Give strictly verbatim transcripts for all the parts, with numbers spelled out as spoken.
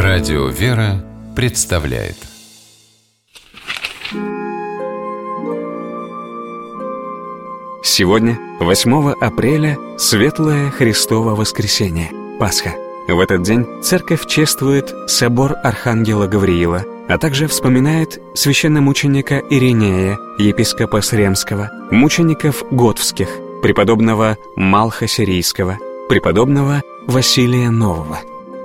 Радио «Вера» представляет. Сегодня, восьмого апреля, Светлое Христово Воскресенье, Пасха. В этот день Церковь чествует собор Архангела Гавриила, а также вспоминает священномученика Иринея, епископа Сремского, мучеников Готвских, преподобного Малха Сирийского, преподобного Василия Нового.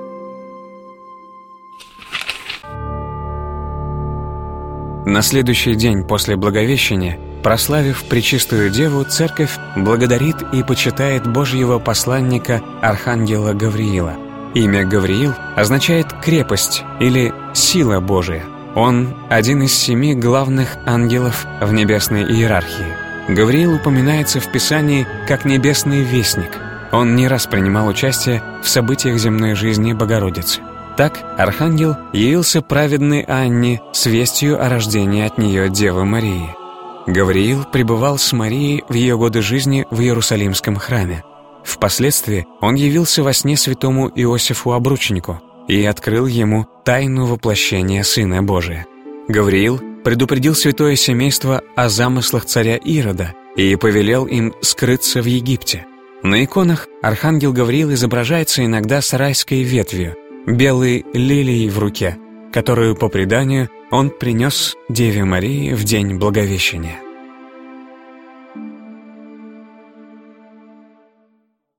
На следующий день после Благовещения, прославив Пречистую Деву, Церковь благодарит и почитает Божьего посланника Архангела Гавриила. Имя Гавриил означает «крепость» или «сила Божия». Он один из семи главных ангелов в небесной иерархии. Гавриил упоминается в Писании как небесный вестник. Он не раз принимал участие в событиях земной жизни Богородицы. Так, Архангел явился праведной Анне с вестью о рождении от нее Девы Марии. Гавриил пребывал с Марией в ее годы жизни в Иерусалимском храме. Впоследствии он явился во сне святому Иосифу Обручнику и открыл ему тайну воплощения Сына Божия. Гавриил предупредил святое семейство о замыслах царя Ирода и повелел им скрыться в Египте. На иконах Архангел Гавриил изображается иногда с райской ветвью, белой лилией в руке, которую, по преданию, он принес Деве Марии в день Благовещения.